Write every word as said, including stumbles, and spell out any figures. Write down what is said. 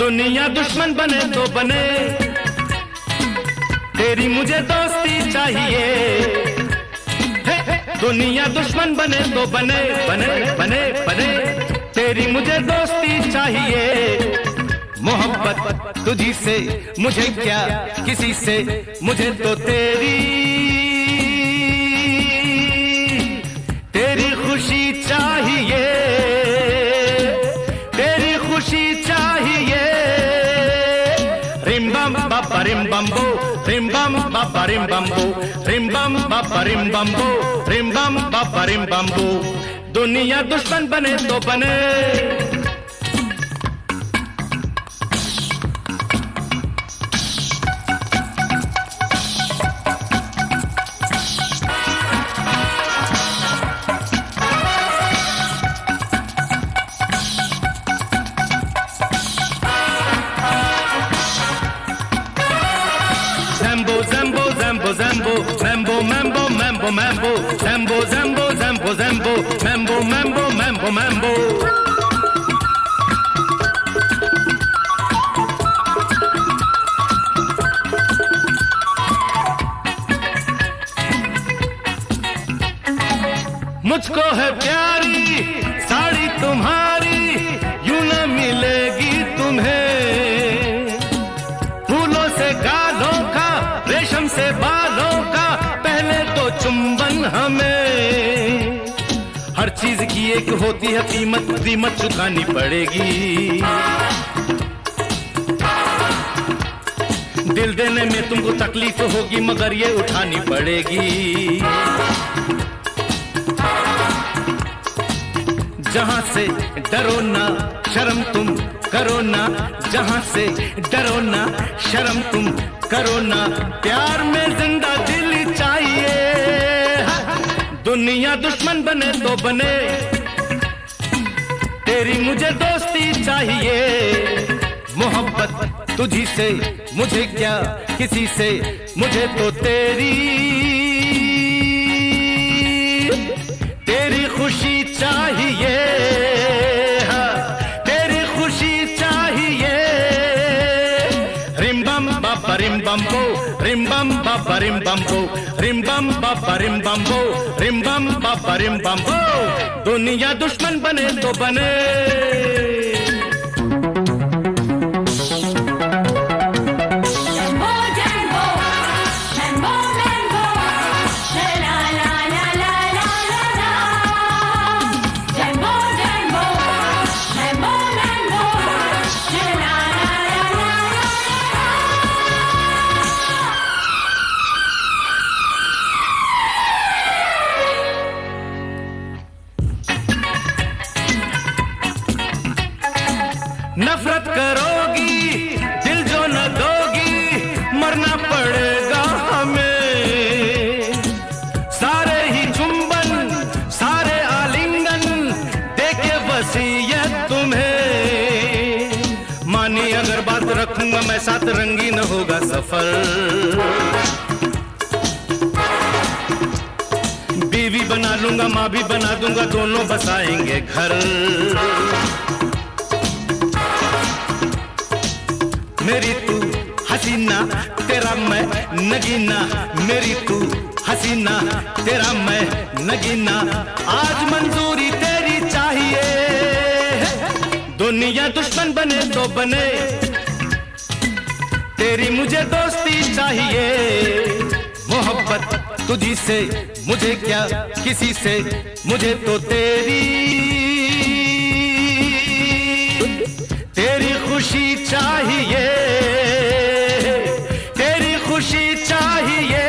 दुनिया दुश्मन बने तो बने, तेरी मुझे दोस्ती चाहिए। दुनिया दुश्मन बने तो बने बने बने बने, तेरी मुझे दोस्ती चाहिए। मोहब्बत तुझी से मुझे क्या किसी से, मुझे तो तेरी तेरी खुशी चाहिए, तेरी खुशी चाहिए। रिम बम बाबा रिम बम्बो, रिम बम बाबा रिम बम्बो, रिम बम बाबा रिम बम्बो, रिम बम बाबा रिम बम्बो। दुनिया दुश्मन बने तो बने, Zambo, Zambo, Zambo, Zambo, Mambo, Mambo, Mambo, Mambo, Zambo, Zambo, Zambo, Zambo, Mambo, Mambo, Mambo, Mambo. मुझको है प्यारी साड़ी तुम्हारी, यूं न मिलेगी तुम्हें। फूलों से गालों का, रेशम से बालों का, पहले तो चुंबन हमें। हर चीज की एक होती है कीमत, कीमत चुकानी पड़ेगी। दिल देने में तुमको तकलीफ होगी, मगर ये उठानी पड़ेगी। जहां से डरो ना शर्म तुम करो ना, जहां से डरो ना शर्म तुम करो ना, प्यार में जिंदा दिल चाहिए। दुनिया दुश्मन बने तो बने, तेरी मुझे दोस्ती चाहिए। मोहब्बत तुझी से मुझे क्या किसी से, मुझे तो तेरी तेरी खुशी चाहिए, तेरी खुशी चाहिए। रिम बम बाबा रिम बम्बो, रिम बम बाबा रिम बम्बो, रिम बम बाबा रिम बम्बो, रिम बम बाबा रिम बम्बो। दुनिया दुश्मन बने तो बने, नफरत करोगी दिल जो न दोगी, मरना पड़ेगा हमें। सारे ही चुंबन सारे आलिंगन देके वसीयत तुम्हें। मानी अगर बात रखूंगा मैं साथ, रंगीन होगा सफर। बीवी बना लूंगा माँ भी बना दूंगा, दोनों बसाएंगे घर। मेरी तू हसीना तेरा मैं नगीना, मेरी तू हसीना तेरा मैं नगीना, आज मंजूरी तेरी चाहिए। दुनिया दुश्मन बने तो बने, तेरी मुझे दोस्ती चाहिए। मोहब्बत तुझी से मुझे क्या किसी से, मुझे तो तेरी तेरी खुशी चाहिए, तेरी खुशी चाहिए।